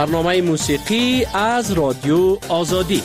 برنامه موسیقی از رادیو آزادی.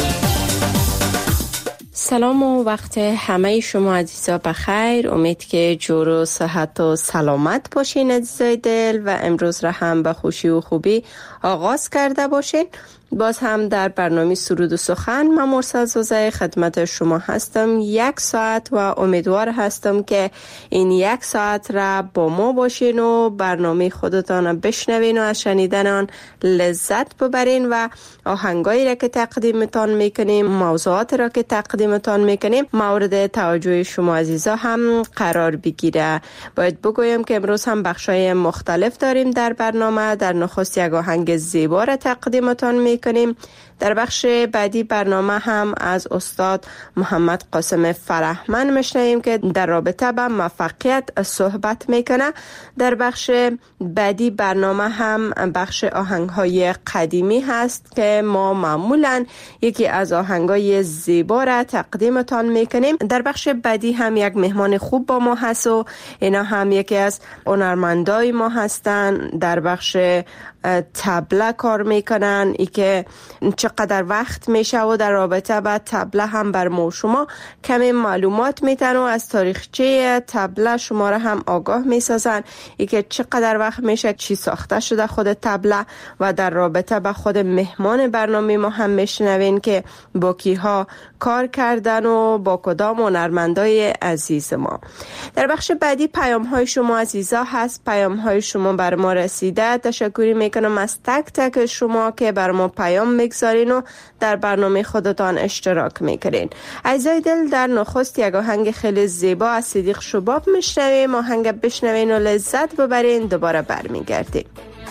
سلام و وقت همه شما عزیزا بخیر. امید که جور و صحت و سلامت باشین عزیزای دل و امروز را هم به خوشی و خوبی آغاز کرده باشین. باز هم در برنامه سرود و سخن من مرسل زوزه خدمت شما هستم 1 ساعت و امیدوار هستم که این 1 ساعت را با ما باشین و برنامه خودتان را بشنوین و از شنیدن آن لذت ببرین و آهنگایی را که تقدیمتان میکنیم، موضوعات را که تقدیمتان میکنیم مورد توجه شما عزیزا هم قرار بگیره. باید بگویم که امروز هم بخشای مختلف داریم در برنامه. در نخست یک آهنگ زیبا را تقدیمتان میکنیم. در بخش بعدی برنامه هم از استاد محمد قاسم فرهمند میشنویم که در رابطه با موفقیت صحبت میکنه. در بخش بعدی برنامه هم بخش آهنگ‌های قدیمی هست که ما معمولاً یکی از آهنگ‌های زیبا را تقدیمتان میکنیم. در بخش بعدی هم یک مهمان خوب با ما هست و اینا هم یکی از هنرمندای ما هستن. در بخش طبله کار میکنن، ای که چقدر وقت میشه و در رابطه با طبله هم بر ما شما کمی معلومات میتن و از تاریخچه طبله شما را هم آگاه میسازن، ای که چقدر وقت میشه چی ساخته شده خود طبله. و در رابطه با خود مهمان برنامه ما هم میشنوین که با کیها کار کردن و با کدام هنرمندای عزیز ما. در بخش بعدی پیام های شما عزیزا هست. پیام های شما بر ما رسیده. تشکری میکنم از تک تک شما که بر ما پیام میگذارین و در برنامه خودتان اشتراک میکنین. عزیزای دل، در نخست یک آهنگ خیلی زیبا از صدیق شباب میشنویم. آهنگ بشنوین و لذت ببرین. دوباره برمیگردیم.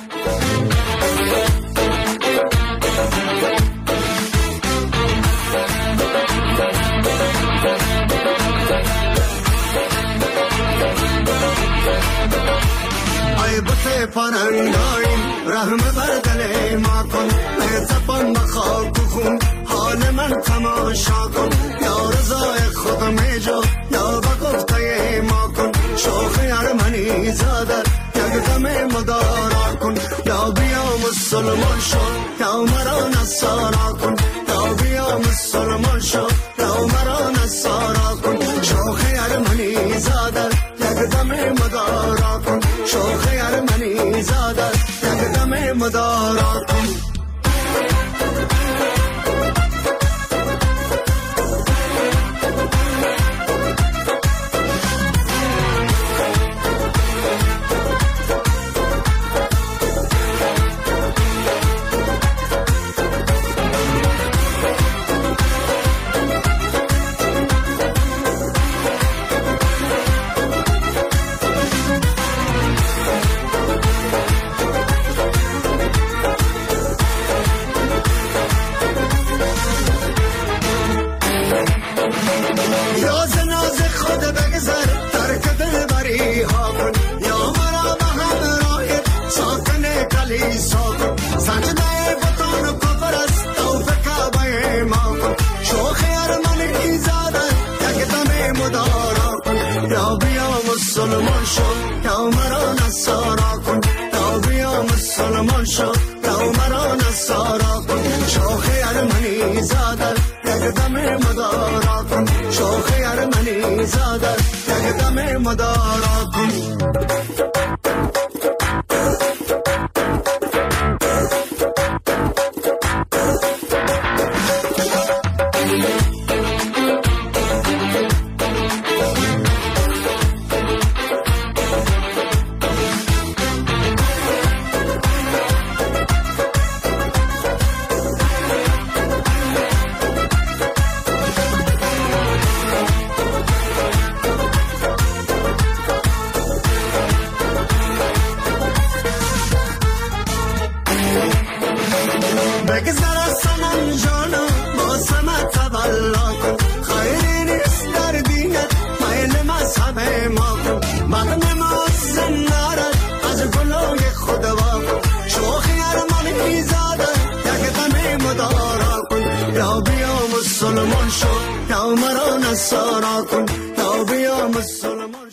پرندای رحم بر دل ما کن، مهربان بخاک و خون حال من تماشا کن. یا رضای خود میجو یا با گفته ما کن، شوخ ارمنی زادر یک دم مدارا کن. یا بیا مسلمان شو یا مرا نصارا کن، یا بیا مسلمان شو یا مرا نصارا کن. شوخ ارمنی زادر یک دم مدارا کن، شوخ ارمنی زادر یک دم مدارا کن. مسلمان شو یا مرا نصارا کن، یا بیا مسلمان شو یا مرا نصارا کن. شوخ ارمنی زادر یک دم مدارا کن، شوخ ارمنی زادر یک دم مدارا کن. مسلمان شو یا مرا نصارا کن، یا بیا مسلمان شو.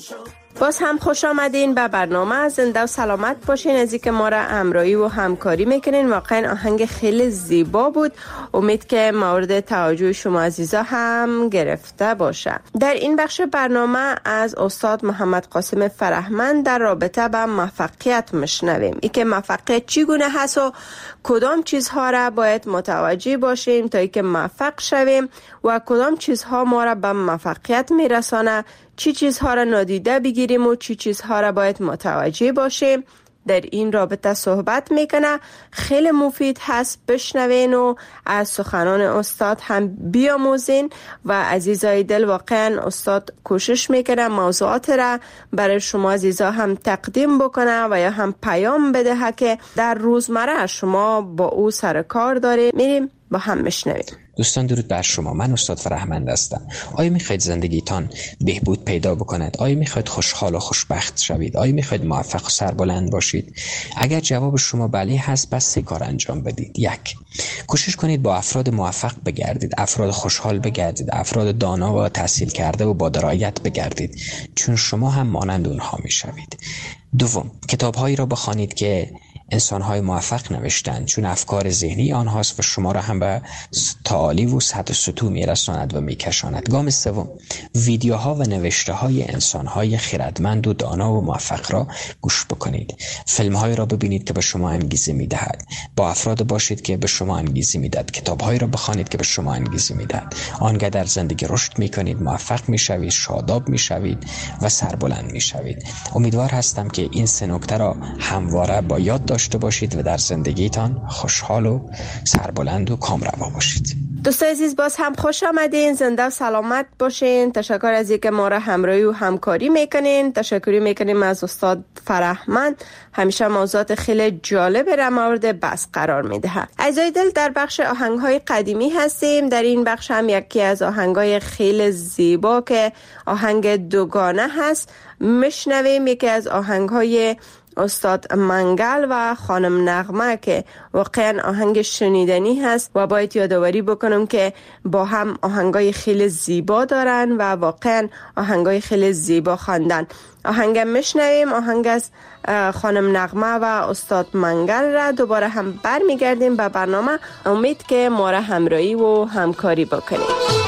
باز هم خوش آمدین به برنامه. زنده و سلامت باشین. از اینکه ما را همراهی و همکاری میکنین. واقعا آهنگ خیلی زیبا بود. امید که مورد توجه شما عزیزا هم گرفته باشه. در این بخش برنامه از استاد محمد قاسم فرهمند در رابطه با موفقیت میشنویم. این که موفقیت چگونه هست و کدام چیزها را باید متوجه باشیم تا اینکه موفق شویم و کدام چیزها ما را به موفقیت میرسانه، چی چیزها را نادیده بگیریم و چی چیزها را باید متوجه باشیم. در این رابطه صحبت میکنه. خیلی مفید هست، بشنوین و از سخنان استاد هم بیاموزین. و عزیزای دل، واقعا استاد کوشش میکنه موضوعات را برای شما عزیزا هم تقدیم بکنه و یا هم پیام بده که در روزمره شما با او سر کار داریم. میریم با هم میشنویم. دوستان درود بر شما. من استاد فرهمند هستم. آیا میخواید زندگیتان بهبود پیدا بکند؟ آیا میخواید خوشحال و خوشبخت شوید؟ آیا میخواید موفق و سربلند باشید؟ اگر جواب شما بله هست، پس 3 کار انجام بدید. 1. کوشش کنید با افراد موفق بگردید، افراد خوشحال بگردید، افراد دانا و تحصیل کرده و با درایت بگردید، چون شما هم مانند اونها میشوید. 2. کتاب‌هایی را بخوانید که انسان‌های موفق نوشتند، چون افکار ذهنی آنهاست و شما را هم به تعالی و سطح سطوح میرساند و میکشاند. گام 3. ویدیوها و نوشته‌های انسان‌های خردمند و دانا و موفق را گوش بکنید. فیلم‌هایی را ببینید که به شما انگیزه می‌دهد. با افراد باشید که به شما انگیزه می‌دهد. کتاب‌هایی را بخوانید که به شما انگیزه می‌دهد. آنگاه در زندگی رشد می‌کنید، موفق می‌شوید، شاداب می‌شوید و سربلند می‌شوید. امیدوار هستم که این 3 نکته را همواره با یاد داشته باشید و در زندگیتان خوشحال و سربلند و کامروا باشید. دوستان عزیز، باز هم خوش آمدین. زنده و سلامت باشین. تشکر از اینکه ما را همراهی و همکاری میکنین. تشکری میکنیم از استاد فرهمند. همیشه موضوعات خیلی جالب را مورد بحث قرار میده. عزیزای دل، در بخش آهنگ‌های قدیمی هستیم. در این بخش هم یکی از آهنگ‌های خیلی زیبا که آهنگ دوگانه هست میشنویم. یکی از آهنگ‌های استاد منگل و خانم نغمه که واقعا آهنگ شنیدنی هست و باید یادآوری بکنم که با هم آهنگای خیلی زیبا دارن و واقعا آهنگای خیلی زیبا خواندن. آهنگ میشنویم، آهنگ از خانم نغمه و استاد منگل را. دوباره هم برمیگردیم به برنامه. امید که ما را همراهی و همکاری بکنید.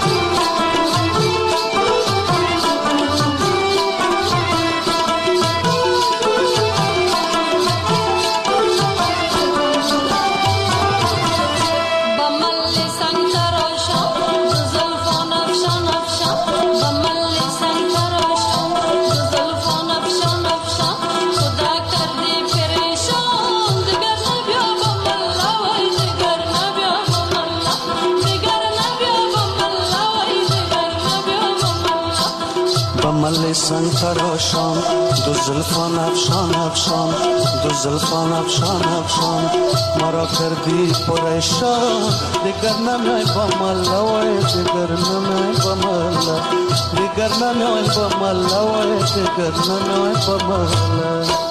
مل سنگ تراشان دو زلفان افشان افشان، دو زلفان افشان افشان، مرا کردی پریشان. دیگر نمیای با ملا وای، دیگر نمیای با ملا، دیگر نمیای با ملا وای، دیگر نمیای با ملا.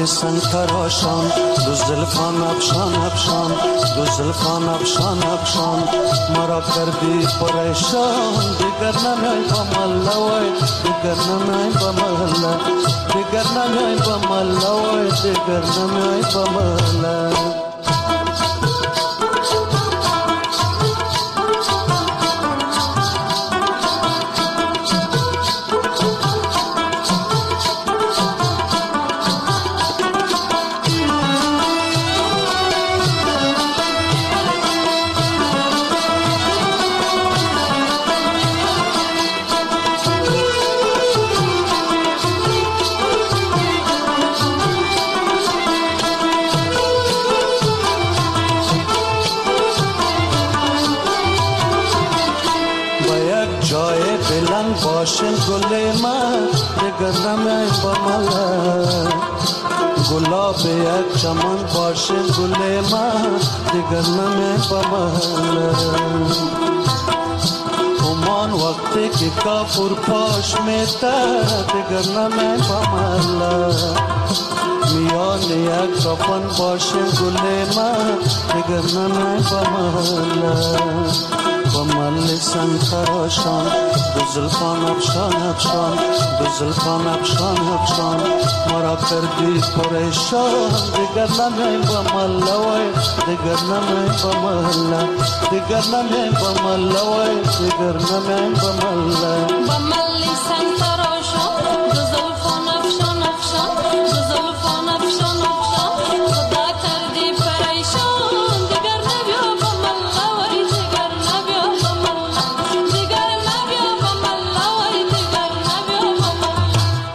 سنگ تراشان دو زلفان افشان افشان دو زلفان افشان افشان مرا کردی پریشان دیگر نمیای با مله وای دیگر نمیای با مله دیگر نمیای با مله وای دیگر نمیای با مله باشن گل من دیگر نمیای با مله گلاب یک چمن باشن گل من دیگر نمیای با مله همان وقتی که کافور پاش میته دیگر نمیای با مله میان یک کفن باشن گل من دیگر نمیای با مله با مل سنگ تراشان دو زلفان افشان افشان دو زلفان افشان افشان مرا کردی پریشان دیگر نمیای با مله وای دیگر نمیای با مله دیگر نمیای با مله وای دیگر نمیای با مله با مل سنگ تراشان دو زلفان افشان افشان دو زلفان افشان افشان خدا کردی پریشان دیگر نمیای با مله وای دیگر نمیای با مله دیگر نمیای با مله وای دیگر نمیای با مله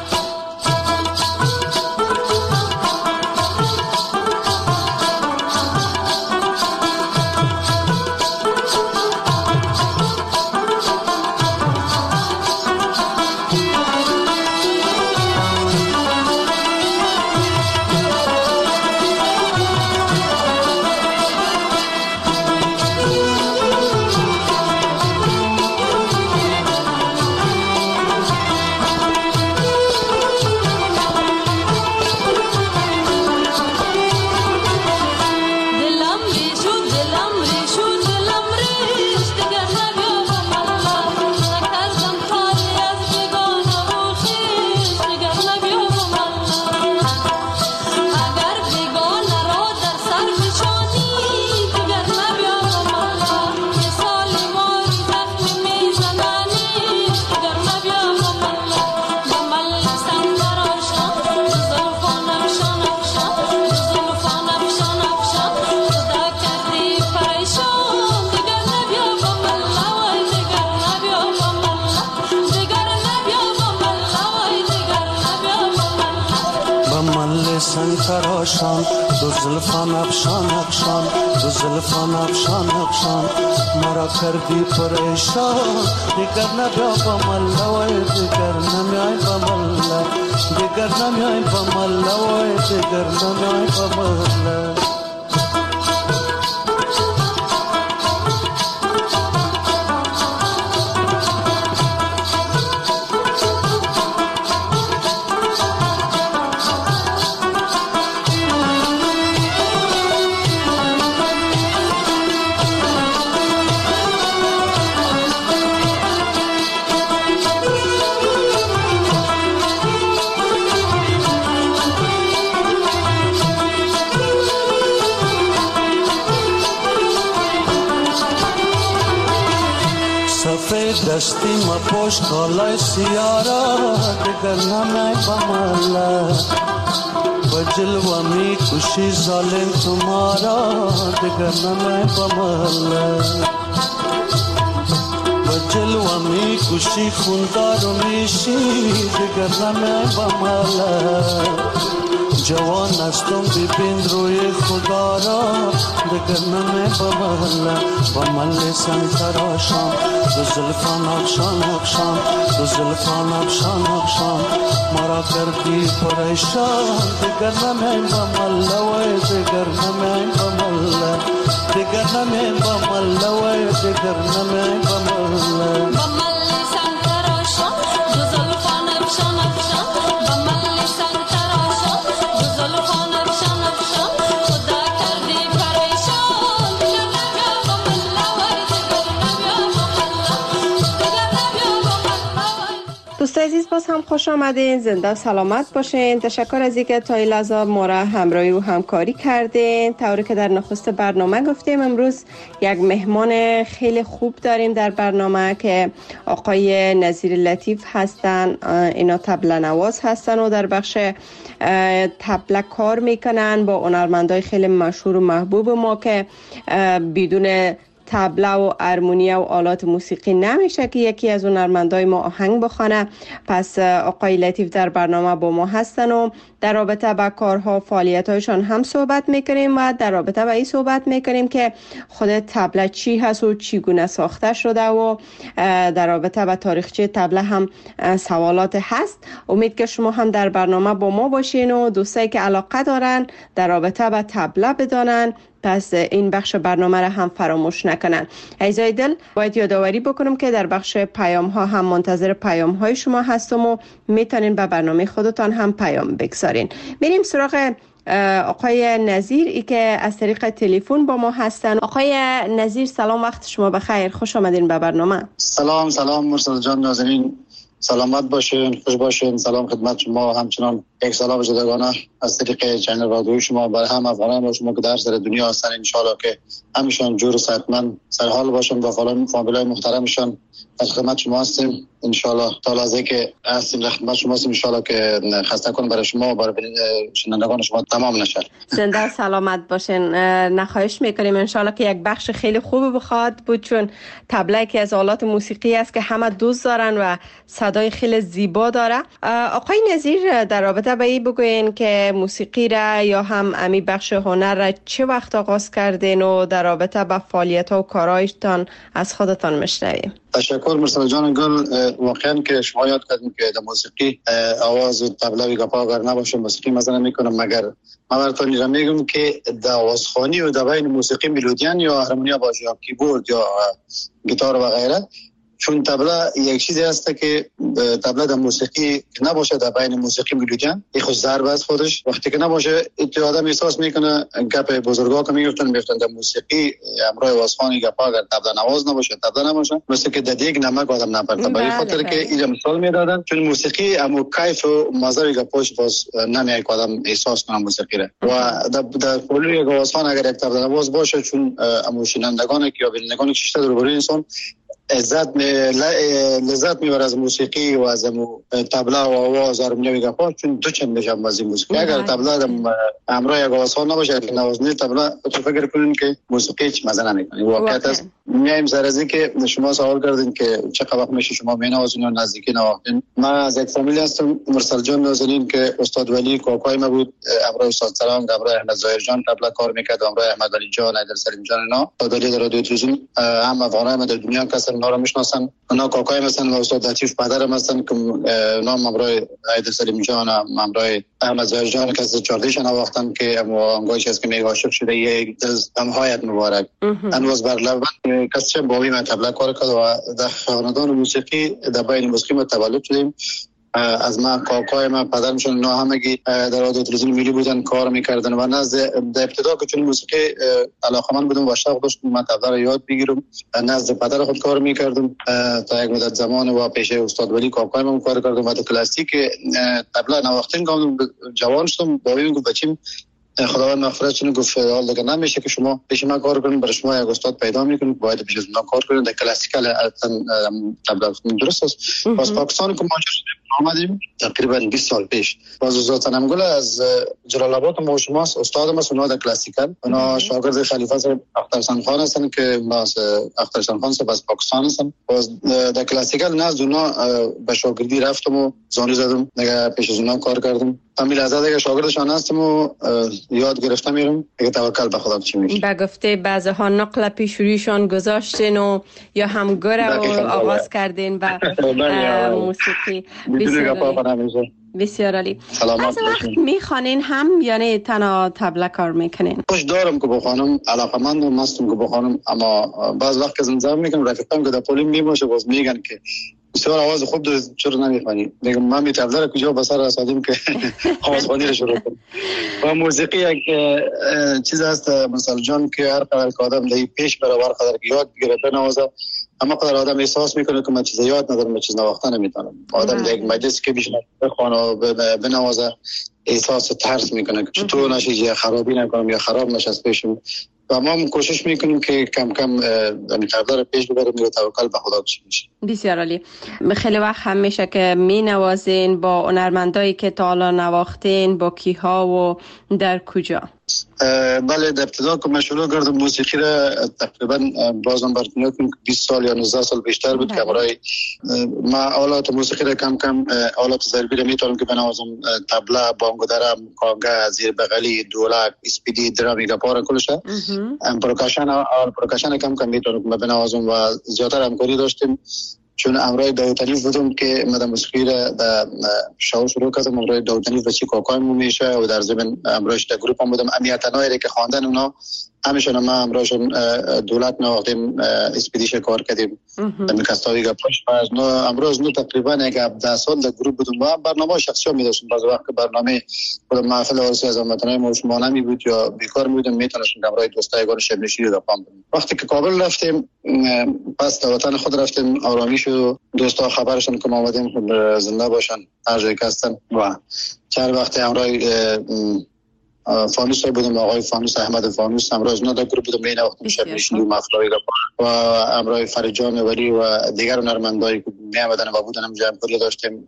سنگ تراشان دو زلفان افشان افشان دو زلفان افشان افشان مرا کردی پریشان دیگر نبیا با مله وای دیگر نمیای با مله دیگر نمیای با مله وای دیگر نمیای با مله دستی ما پشت کالای سیارا دیگر نمیای با مله با جلوه می کشی ظالم تمارا دیگر نمیای با مله با جلوه می کشی خوندار و میشی دیگر نمیای با مله جوان هستم ببین روی خدا را دیگر نمیای با مله با مله سنگ تراشان دو زلفان افشان افشان دو زلفان افشان افشان مرا کردی پریشان دیگر نمیای با مله وای دیگر نمیای با مله دیگر نمیای با مله وای دیگر نمیای با مله با مل سنگ تراشان دو زلفان افشان افشان با مل سنگ تراشان دو زلفان عزیز باز هم خوش آمدین، زنده و سلامت باشین. تشکر از اینکه تا این لحظه ما را همراهی و همکاری کردین. طوری که در نخست برنامه گفتیم امروز یک مهمان خیلی خوب داریم در برنامه که آقای نظیر لطیف هستن. اینا طبله نواز هستن و در بخش طبله کار میکنن با هنرمندای خیلی مشهور و محبوب ما که بدون طبله و هارمونیا و آلات موسیقی نمیشه که یکی از هنرمندای ما آهنگ بخونه. پس آقای لطیف در برنامه با ما هستن و در رابطه با کارها فعالیت‌هایشان هم صحبت میکنیم و در رابطه با این صحبت میکنیم که خود طبله چی هست و چگونه ساخته شده و در رابطه با تاریخچه طبله هم سوالات هست. امید که شما هم در برنامه با ما باشین و دوستایی که علاقه دارن در رابطه با طبله بدانن پس این بخش برنامه را هم فراموش نکنن. عزیزای دل باید یادآوری بکنم که در بخش پیام ها هم منتظر پیام های شما هستم و میتونین به برنامه خودتان هم پیام بگذارین. بریم سراغ آقای نظیر ای که از طریق تلفن با ما هستن. آقای نظیر سلام، وقت شما بخیر، خوش آمدین به برنامه. سلام مرسل جان، ناظرین سلامت باشین، خوش باشین. سلام خدمت شما، همچنان یک سلام جداگانه از طریق چنل رادیوی شما برای هم افغانان شما که در سر دنیا هستن. ان شاء الله که همیشون جور و صحتمند سر حال باشن و فامیلای محترمشون در خدمت شما هستیم. ان شاء الله تا لحظه که هستیم در خدمت شما هستیم. ان شاء الله که خسته کنم برای شما و برای شنوندگان شما تمام نشه. زنده سلامت باشین. نخواهش میکنیم ان شاء الله که یک بخش خیلی خوب بخواد بود، چون طبله که از آلات موسیقی است که همه دوست دارن و صدای خیلی زیبا داره. آقای نظیر در رابطه با این بگوین که موسیقی را یا هم امی بخش هنر را چه وقت آغاز کردین و در رابطه با فعالیت ها و کارهایتان از خودتان میشنویم. تشکر مرسل جان گل. واقعا که شما یاد کردین که در موسیقی آواز طبله و گپا اگر نباشه موسیقی مزه نمیکنه. مگر من براتون را میگم که در آوازخوانی و در بین موسیقی ملودیان یا هارمونیا باشه یا کیبورد یا گیتار و غیره، چون طبله یک چیزی هست که طبله در موسیقی نباشه در بین موسیقی ملودیان این خوش ضرب است خودش. وقتی که نباشه تو آدم احساس میکنه گپ بزرگا که میگفتن در موسیقی همراه آوازخوانی گپا اگر طبله نواز نباشه طبله نباشه مثل که در دیگ نمک آدم نپرته. برای خاطر که این مثال میدادن چون موسیقی امو کیف و مزه گپاش باز نمیای آدم احساس کنه موسیقی را. و در کل یک آوازخوان اگر یک طبله نواز باشه چون امو شنوندگان یا بینندگان که شته روبروی انسان لذت میبره از موسیقی و از طبله و آواز هارمونیا و گپا، چون دو چند میشه از موسیقی. اگر طبله همراه یک آوازخوان نباشه که نوازنده طبله تو فکر کنین که موسیقی هیچ مزه نمیکنه. واقعیت است. میایم سر از اینکه شما سوال کردین که چقدر وقت میشه شما مینوازین و نزدیکی نواختین. من از یک فامیلی هستم مرسل جان نازنین که استاد ولی کاکای ما بود، همراه استاد سلام، همراه احمد ظاهر جان طبله کار میکرد، همراه احمد علی جان، عیدر سلیم جان. اینا استادای در رادیو تلویزیون هم افغانای در دنیا کسر اونا رو میشناسن. اونا کاکای مثلا استاد لطیف پدرم هستن که نام همراه عیدر سلیم جان، همراه احمد ظاهر جان که از 14 شن نواختن که انگاهش است که میگه عاشق شده یک همهایت مبارک. انواز بر لبن کسی با وی من طبله کار کرد و در خاندان موسیقی در بین موسیقی ما تولد شدیم. از من کاکای من پدرمشون اینا همگی در رادیو تلویزیون ملی بودن کار میکردن و نزد در ابتدا که چون موسیقی علاقه‌مند بودم و شوق داشتم من طبله رو یاد بگیرم نزد پدر خود کار میکردم تا یک مدت زمان و پیش استاد ولی کاکای من کار کردم و کلاسیک طبله نواختن گفتم جوان شدم با این گفت بچیم خداوند مغفرت کنه گفت حال دیگه نمیشه که شما پیش من کار کنید، برای شما یک استاد پیدا میکنید باید پیش از من کار کنید. در کلاسیکال طبله درست است. باز پاکستان که ما آمدیم تقریبا 20 سال پیش. باز زوتنم گل از جلال آباد ما شماست استادم است. اونا در کلاسیکال اونا شاگرد خلیفه اخترحسن خان هستن که باز اخترحسن خان سے باز پاکستان هستن. باز در کلاسیکال ناز اونا به شاگردی رفتم و زانو زدم دیگه پیش از اونا کار کردم. همین لحظه دیگه شاگردشان هستم و یاد گرفتم میرم دیگه توکل به خدا چی میشه. به گفته بعضها نقل پیش رویشان گذاشتین و یا هم گره و آغاز کردین و موسیقی. بسیار عالی. از وقت میخوانین هم یعنی تنها طبله کار میکنین؟ خوش دارم که بخوانم، علاقمندم مستم که بخوانم، اما بعض وقت که زنجان میکنم رفیقم که در پولیم میباشه باز میگن که بسیار آواز خوب داری چرا نمیخوانی؟ میگم من می طبله رو کجا بسر رسادیم که آوازخوانی رو شروع کنم. و موسیقی یک چیز هست مثلا جان که هر قدر که آدم دی پیش بره هر قدر که یاد بگیره بنوازه اما قدر آدم احساس میکنه که من چیز یاد ندارم، من چیز نواخته نمیتونم. آدم در یک مجلس که بیشتر بخوانه و بنوازه احساس ترس میکنه که چطور نشه خرابی نکنم یا خراب نشه از پیشم. و ما هم کوشش میکنیم که کم کم این کردار پیش ببریم و توکل به خدا بشه. بسیار عالی. خیلی وقت هم میشه که می نوازین با هنرمندایی که تا حالا نواختین، با کیها و در کجا؟ بله، در ابتدا که من شروع کردم موسیقی را تقریبا بازم براتون میگم 20 سال یا 19 سال بیشتر بود که برای ما آلات موسیقی را کم کم آلات ضربی را میتونم که بنوازم. طبله، بانگو درم، کانگه، زیر بغلی، دولک، اسپیدی، درام، گپار کلش. پرکاشن کم کم میتونم که بنوازم و زیادتر همکاری داشتیم. چون امرای داوطلب بودم که مدام موسیقی را در شو شروع کردم. امرای داوطلب بچی کاکایم میشه و در ضمن امرایش در گروپ هم بودم. امیتنایی که خواندن اونا همیشون ما امرایشون دولت نواختیم، اسپیدیش کار کردیم میکستاوی گپاش. از نو امروز نو تقریبا یک 10 سال در گروپ بودم و برنامه شخصی می داشتم. بعضی وقت برنامه خود محفل عروسی از امتنای موشمانه می بود یا بیکار می بودم، میتونستم امرای دوستایگان شب نشینی رو دفعه. وقتی که کابل رفتیم پس در وطن خود رفتیم، آرامیش و دوستا خبرشون که ما اومدیم زنده باشن هر جایی که هستن. و چند وقت امرای فانوس بودم، آقای فانوس، احمد فانوس امروز نه در گروه بودم، می نواختم شب نشینی و محفلای و امرای فرجان ولی و دیگر هنرمندایی که می آمدن و بودن هم جمع‌آوری داشتیم.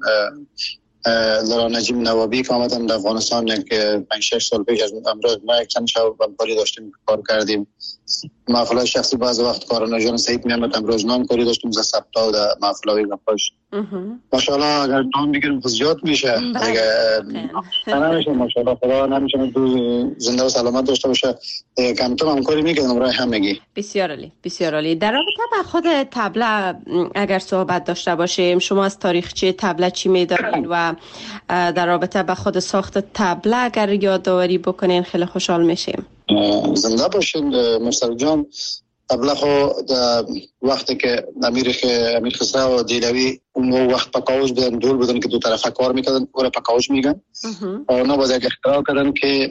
لرا نجیم نوابی که آمدن در افغانستان که 5-6 سال پیش از امروز ما یک چند شب همکاری داشتیم، کار کردیم. محفلای شخصی بعض وقت کاران جان سعید می آمد، امروز نام کاری داشتیم ز سبتا و در محفلای گپاش. ماشاءالله اگر نام بگیریم زیاد میشه، اگه نمیشه ماشاءالله خدا نمیشه زنده و سلامت داشته باشه. کم کم همکاری میکنیم برای همگی. بسیار عالی، بسیار عالی. در رابطه با خود طبله اگر صحبت داشته باشیم، شما از تاریخچه طبله چی میدارین و در رابطه با خود ساخت طبله اگر یادآوری بکنین خیلی خوشحال میشیم. زنده باشین مستر جان. طبله خو وقتی که امیر خسرو و دیلوی اون وقت پکاوش بودن، دول بودن که دو طرفه کار میکردن، اون پکاوش میگن. اونا باز یک اختراع کردن که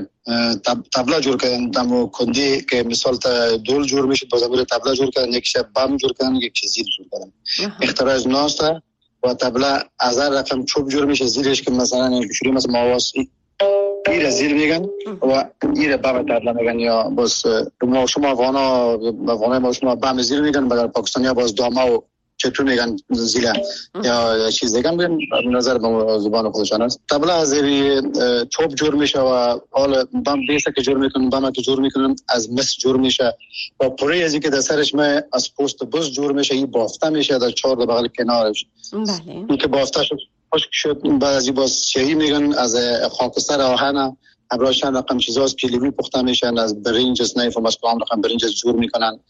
طبله جور کردن، دمو کندی که مثال تا دول جور میشه باز اون طبله جور کردن، یک شب بم جور کردن، یک زیر جور کردن. اختراع از ناستا و طبله از هر رقم چوب جور میشه زیرش که مثلا شروع مثلا مواس ایره زیر میگن و ایره بم طبله میگن، یا باز ما شما افغانای ما شما بم زیر میگن، مگر پاکستانیا باز دامه و چطور میگن زیله یا چیز دیگه میگن. نظر به زبان خودشان است. طبله از زیر چوب جور میشه و حال بم بیسه که جور میکنن، بم که جور میکنن از مس جور میشه و پوری ازی که در سرش ما از پوست بز جور میشه، این بافته میشه در 4 بغل کنارش. بله این که بافته شد خشک شد، بعضی باز شهی میگن از خاکستر آهن ابراشن رقم چیزاست که لیمو پخته میشن، از برنج اسنایف و مسکام رقم برنج جور میکنن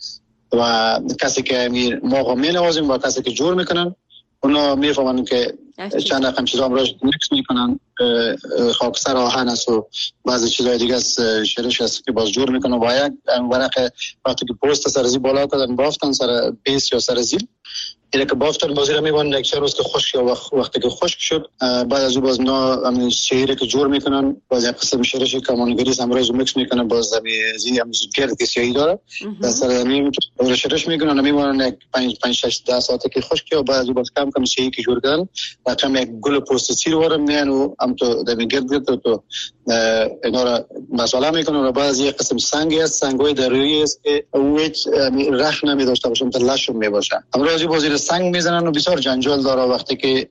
و کسی که ما می نوازیم و کسی که جور میکنن اونا میفهمن که چند رقم چیزا امروز میکس میکنن. خاکستر آهن است و بعضی چیزای دیگه است، شرش است که باز جور میکنن و یک ورق وقتی که پوست سر زی بالا کردن بافتن سر بیس یا سر زیل، اینه که بافتن بازی را میبانن یک روز که خشک یا وقتی که خشک شد بعد از او باز نا شیره که جور میکنن، باز یک قسم شیرش کمانگریس امروز میکس میکنن، باز زی هم گرد که سیاهی داره در سر زمین شیرش میکنن، میبانن یک 5-6-10 ساعته که خشک و بعد از او باز کم کم شیهی که جور کردن رقم یک گل پوست سیر وارم میان و هم تو در گرد تو اینا را مسئله میکنن و بعد از یک قسم سنگی است، سنگای دریایی است که هیچ رخ نمیداشته باشن تا لشم میباشه. امروز بازی سنگ میزنن و بسیار جنجال داره. وقتی که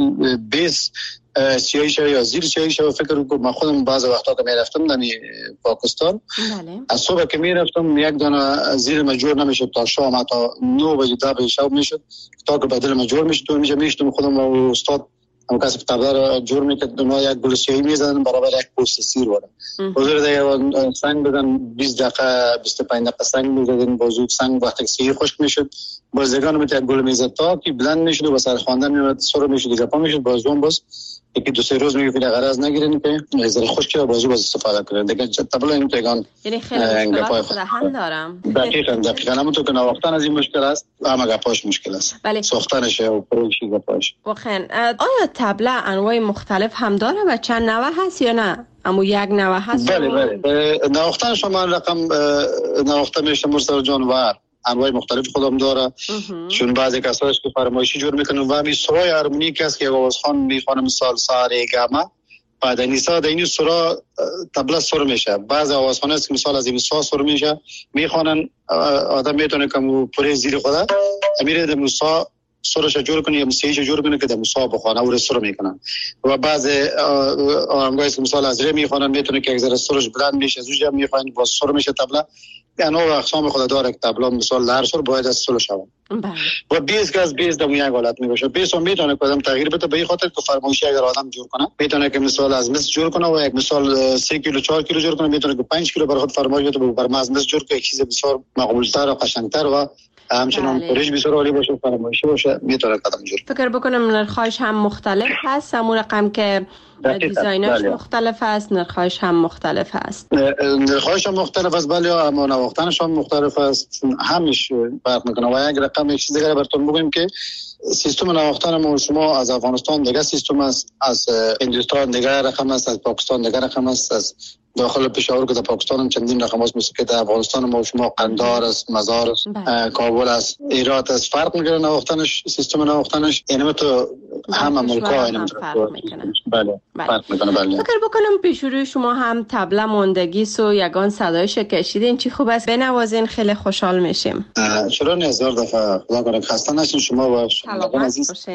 بیس سیاهی شوی یا زیر سیاهی شوی، فکر کنم من خودم بعض وقتا که میرفتم در پاکستان از صبح که میرفتم یک دانه زیر مجور نمیشد تا شام، تا 9 بجه 10 بجه شب میشد تا که بدل مجور میشد و میشتم خودم و استاد هم کسی طبله را جور میکرد، ما یک گل سیاهی میزدن برابر یک پوست سیر واره بزرگ دیگه سنگ بدن 20 دقیقه 25 دقیقه سنگ میزدن، بازو سنگ وقتی سیاهی خشک میشد بازیگان میت یک گل میزد تا که بلند میشد و با سر خواندن میاد سر میشد دیگه پا میشد بازون باز یکی 2-3 روز میگه که غرض نگیرین که زیر خشک و بازو باز استفاده کنه دیگه. طبله این پیگان یعنی خیلی مشکلات فراهم دارم. دقیقاً همونطور که نواختن از این مشکل است، اما گپاش مشکل است. ساختنش و پروژه گپاش. واقعا آیا طبله انواع مختلف هم داره و چند نوع هست یا نه؟ اما یک نوع هست؟ بله نواختن شما رقم نواخته میشه مرسل جان و انواع مختلف خودم داره. چون بعضی کسایی که فرمایشی جور میکنن و همین سرای هارمونیک است که آوازخوان میخوانه، مثال ساره گاما، بعد نیسا دینی سرا تبله سر میشه. بعضی آوازخوانه است که مثال از این سا سر میشه میخوانن، آدم میتونه که پوره زیر خدا امیر د موسی سرش جور کنه یا موسیقیش جور کنه که د موسی بخوانه او سر میکنن. و بعضی آهنگایی که مثال از ری میخوانن میتونه که یک ذره سرش بلند میشه، زوجا میخوان با سر میشه تبله. یعنی اقسام خود داره که تبله مثال هر سر باید از سر شود. و 20 گز 20 دم یک حالت میشه. 20 میتونه که آدم تغییر بده به این خاطر که فرمایشی اگر آدم جور کنه میتونه که مثال از مس جور کنه و یک مثال 3 کیلو 4 کیلو جور کنه، میتونه که 5 کیلو برای خود فرمایش بده بر ماز مس جور کنه، چیز بسیار مقبول‌تر و قشنگتر و همچنان پرش بسیار عالی باشه، فرمایشی باشه، میتونه قدم جور. فکر بکنم نرخش هم مختلف هست، همون رقم که دیزاینش مختلف است، نرخش هم مختلف است. نرخش هم مختلف است، بله، اما نواختنش هم مختلف است، همش فرق میکنه. و یک رقم یک چیز دیگه براتون بگم که سیستم نواختن ما شما از افغانستان دیگه سیستم است، از هندوستان دیگه رقم است، از پاکستان دیگه رقم است، از داخل پشاور که در پاکستان هم چندین رقم است، مثل که در افغانستان ما شما قندار است، مزار است، کابل است، هرات است. فرق میکنه نواختنش، سیستم نواختنش. اینم تو همه ملک‌ها اینم فرق میکنه. بله فرق میکنه. بله فکر بکنم پیش روی شما هم تبله موندگی سو یگان صدایش کشیدین، چی خوب است بنوازین، خیلی خوشحال میشیم. چرا نه، هزار دفعه. خدا کنه خسته نشین شما و شما عزیز.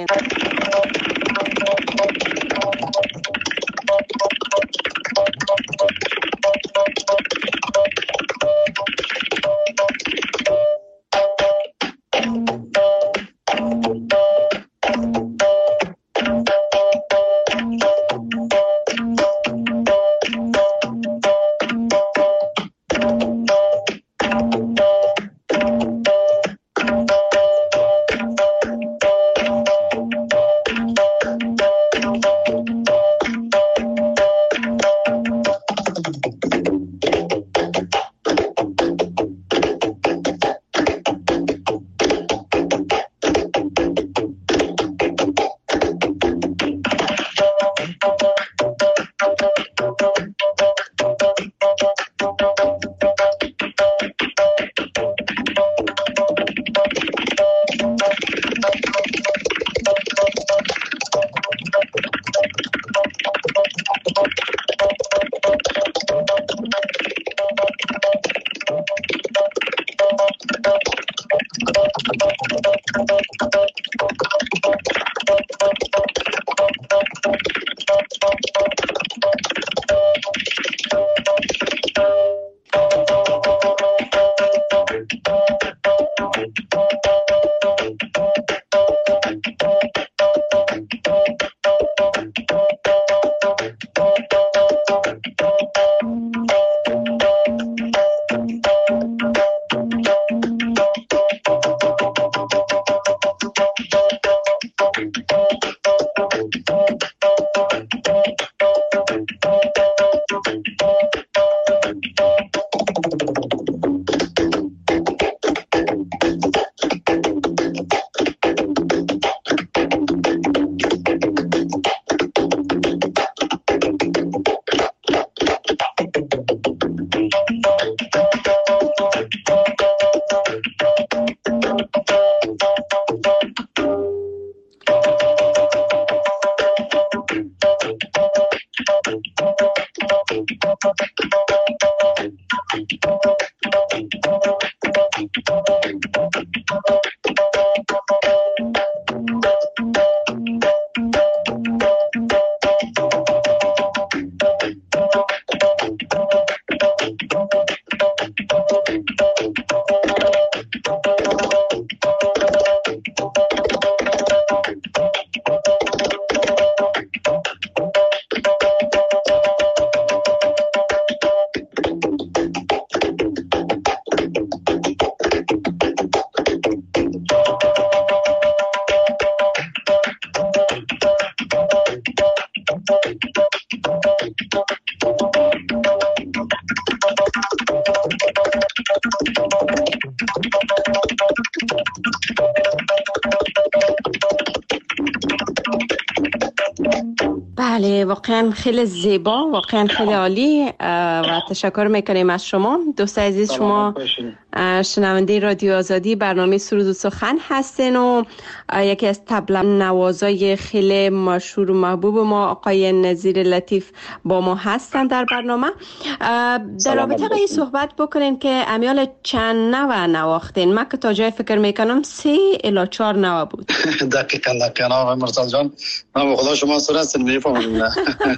بله، واقعا خیلی زیبا، واقعا خیلی عالی و تشکر میکنیم از شما. دوست عزیز، شما شنونده رادیو آزادی برنامه سرود و سخن هستین و یکی از طبل نوازای خیلی مشهور و محبوب ما آقای نظیر لطیف با ما هستن در برنامه. در رابطه با این صحبت بکنین که امیال چند نوع نواختین. من که تا جای فکر میکنم 3 الی 4 نوع بود. دقیقاً مرسل جان، من خدا شما سرست میفهمم.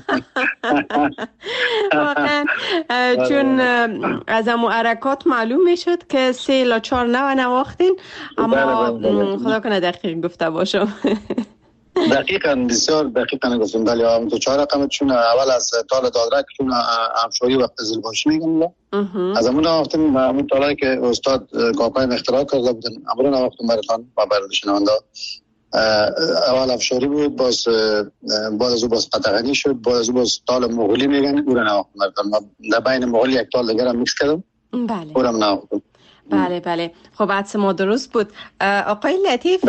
واقعا چون از امو حرکات معلوم میشد که 3 الی 4 نوع نواختین، اما خدا کنه دقیق گفته باشم. دقیقاً بسیار دقیقاً گفتم. ولی هم تو 4 رقم، چون اول از تال دادرک، چون افشاری و قزلباشی میگن، از همون نواختیم. همون تالایی که استاد کاکایم اختراع کرده بودن، همون نواختیم براتان با بردشنونده. اول افشاری بود، بعد از او باز قطغنی شد، بعد از او باز تال مغولی میگن، او را نواختیم براتان. در بین مغولی یک تال دیگر هم میکس کردم، او را نواختیم. بله بله، خب حدس ما درست بود. آقای لطیف،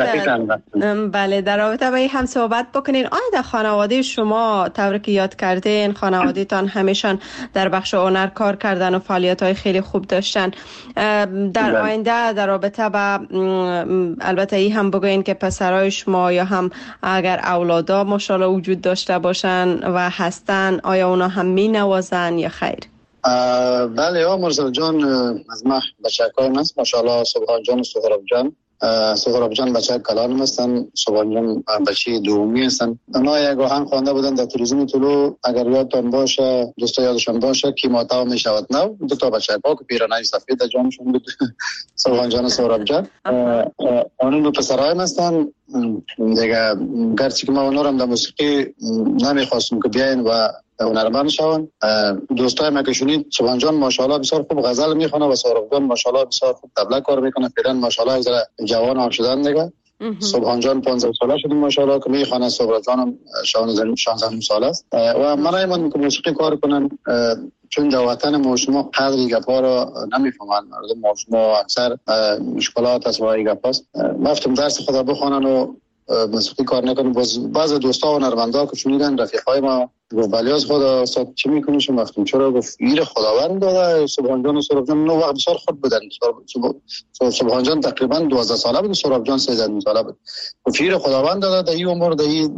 بله، در رابطه با این هم صحبت بکنین. آیا در خانواده شما طوری که یاد کردین، خانواده تان همیشان در بخش هنر کار کردن و فعالیت های خیلی خوب داشتن؟ در آینده در رابطه با البته این هم بگوین که پسرای شما یا هم اگر اولادا ماشاءالله وجود داشته باشن و هستن، آیا اونا هم می نوازن یا خیر؟ بله ها مرسل جان، از ما بچه های هست ماشاءالله. سبحان جان و سهراب جان بچه کلان هستن، سبحان جان بچه دومی هستن. اونا یک آهنگ خوانده بودن در تلویزیون طلوع، اگر یادتان باشه، دوستا یادشان باشه، کی ماتاو می شود نو. 2 بچه پاک پیرانه سفید جانشون بود، سبحان جان و سهراب جان. اون 2 پسرای هستن دیگه. گرچه که ما اونا رو در موسیقی نمیخواستم که بیاین و هنرمند شون. دوستای ما که شنید، سبحان جان ماشاءالله بسیار خوب غزل میخونه و سهراب جان ماشاءالله بسیار خوب طبله کار میکنه. فعلا ماشاءالله از جوان ها شدن دیگه. سبحان جان 15 ساله شد ماشاءالله که میخونه. سهراب جان 16 ساله است و من ایمان که موسیقی کار کنن، چون در وطن ما شما قدری گپا را نمیفهمن. مردم ما شما اکثر مشکلات از وای گپاست. رفتم درس خدا بخونن و موسیقی کار نکنم. بعض دوستا و هنرمندا که شنیدن، رفیقای ما گفت ولی از خدا استاد چی میکنی؟ شما گفتم چرا؟ گفت ایر خداوند داده. سبحان جان و سهراب جان نو وقت بسیار خود بودن. سبحان جان تقریبا 12 ساله بود، سهراب جان 13 ساله بود. گفت ایر خداوند داده، در این عمر در این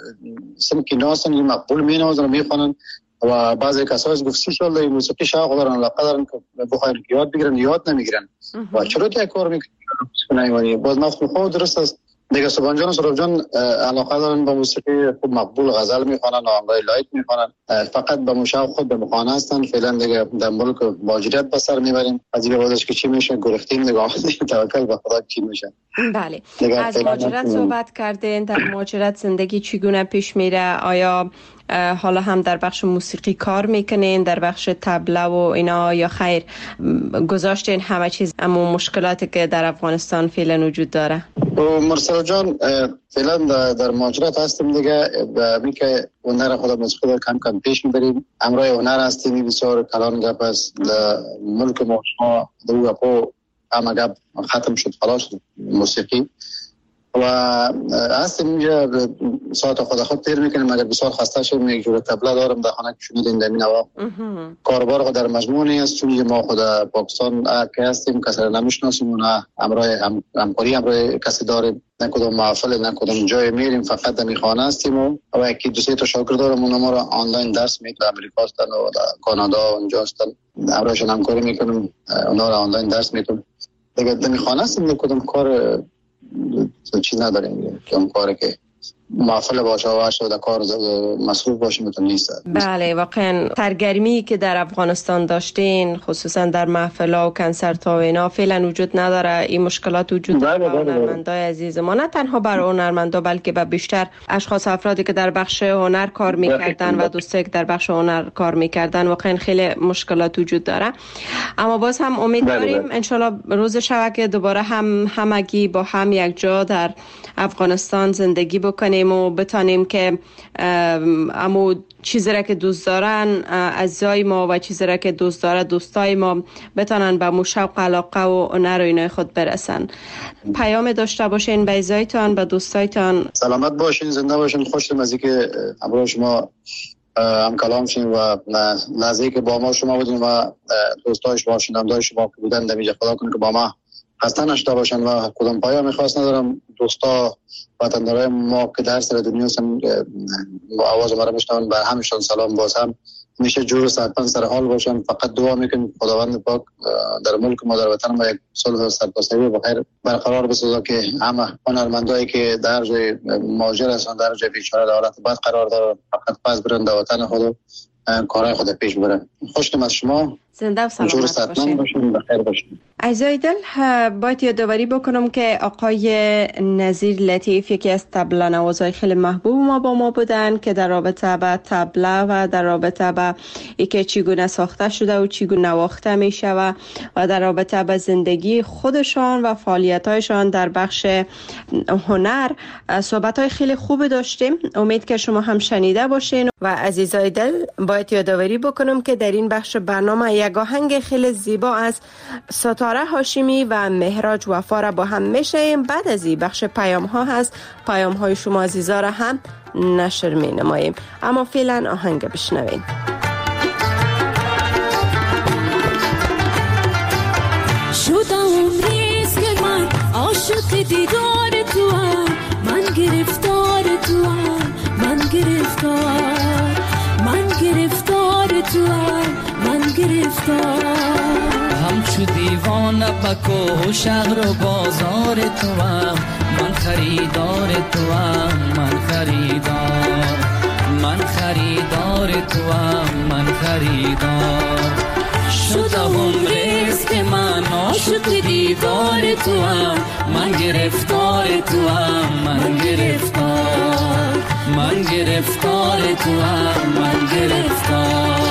سن که ناسن مقبول مینازن و میخوانن. و بعضی کسایی گفت 30 سال در موسیقی شوق دارن، علاقه دارن که بخواین یاد بگیرن، یاد نمیگیرن. و چرا که کار میکنن؟ باز نفس خود درست است دیگه. سبحان جان و سهراب جان علاقه دارن به موسیقی خوب مقبول، غزل میخوانن و آهنگای لایت میخوانن. فقط به مشاق خود به مخانه هستن. فعلا دیگه در ملک مهاجرت به سر میبریم. از این بعدش که چی میشه گرفتیم نگاه توکل به خدا چی میشه. بله، از مهاجرت صحبت کردین. در مهاجرت زندگی چگونه پیش میره؟ آیا حالا هم در بخش موسیقی کار میکنین، در بخش طبله و اینا، یا خیر گذاشتین همه چیز اما مشکلاتی که در افغانستان فعلا وجود داره؟ مرسل جان فعلا در مهاجرت هستیم دیگه. می که هنر خدا موسیقی کم کم پیش میبریم. امرای هنر هستیم، بسیار کلان گپ است. ملک ما شما دو گپو اما گپ ختم شد، خلاص موسیقی و هستیم اینجا ساعت خود تیر میکنیم. اگر بسیار خسته شدیم یک جور طبله دارم در خانه که شنیدین در این هوا. کاربار خود در مجموعی است، چون ما خود پاکستان که هستیم کسی را نمیشناسیم و نه همکاری همراه کسی داریم، نه کدام محفل نه کدام جای میریم، فقط در این خانه هستیم و یکی دو سه تا شاگرد دارم اونا ما را آنلاین درس میدن. امریکا هستن و کانادا و اونجا هستن، همراهشون همکاری میکنم، اونا را آنلاین درس میدم دیگه. در این خانه هستیم، کدام کار چیز نداریم که اون کاری که محفل باشه و در کار مصروف باشیم تو نیست. بله، واقعا سرگرمی که در افغانستان داشتین، خصوصا در محفل‌ها و کنسرت‌ها و اینا، فعلا وجود نداره. این مشکلات وجود داره. هنرمندای عزیز ما، نه تنها برای هنرمندا بلکه به بیشتر اشخاص افرادی که در بخش هنر کار می‌کردن و دوستایی که در بخش هنر کار می‌کردن، واقعا خیلی مشکلات وجود داره. اما باز هم امید داریم ان شاءالله روز شود که دوباره همگی با هم یک جا در افغانستان زندگی بکنیم بکنیم و بتانیم که امو چیزی را که دوست دارن عزیزای ما و چیزی را که دوست داره دوستای ما بتانن به مشوق علاقه و هنر و اینای خود برسن. پیام داشته باشین به عزیزایتان، به دوستایتان. سلامت باشین، زنده باشین. خوشم از اینکه امروز شما هم کلام شین و لحظه‌ای که با ما شما بودین و دوستای شما شنوندای شما که بودن دمیجه خدا کنه که با ما خسته نشده باشن و کدام پیام خاص ندارم. دوستا وطندارای ما که در سر دنیا هستن آواز ما را میشنون، بر همشون سلام. باز هم میشه جور و صحتمند سر حال باشن. فقط دعا میکنیم خداوند پاک در ملک ما در وطن ما یک صلح و سرپرستی و خیر برقرار بسازه که همه هنرمندایی که در جای مهاجر هستن، در جای بیچاره در حالت بد قرار دارن، فقط پس برن در وطن خود کارهای خود پیش برن. خوشم از شما. زنده و سلامت باشین. بخیر باشین. عزیزای دل، باید یادآوری بکنم که آقای نظیر لطیف یکی از طبله نوازای خیلی محبوب ما با ما بودن که در رابطه با طبله و در رابطه با اینکه چگونه ساخته شده و چگونه نواخته میشه و در رابطه با زندگی خودشان و فعالیت‌هایشان در بخش هنر صحبت‌های خیلی خوب داشتیم. امید که شما هم شنیده باشین. و عزیزای دل، باید یادآوری بکنم که در این بخش برنامه یک آهنگ خیلی زیبا از ستاره هاشمی و مهراج وفا را با هم میشنویم. بعد از این بخش پیام ها هست، پیام های شما عزیزا را هم نشر می نماییم. اما فعلا آهنگ بشنویم. شده عمریست که من عاشق دیدار تو هم، من گرفتار تو هم، من گرفتار تو هم، من گرفتار همچو دیوانه بکو شهر و بازار تو هم، من خریدار تو هم، من خریدار تو هم، من خریدار شده عمریست که من عاشق دیدار تو هم، من گرفتار تو هم، من گرفتار تو هم، من گرفتار.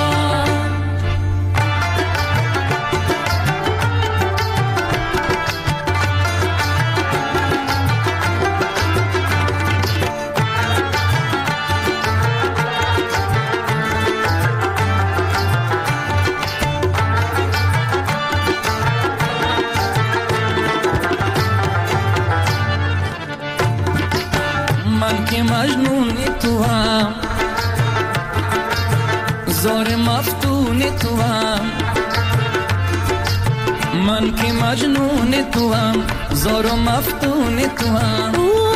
من که مجنون تو هم، زار مفتون تو هم، من که مجنون تو هم، زار و مفتون تو هم.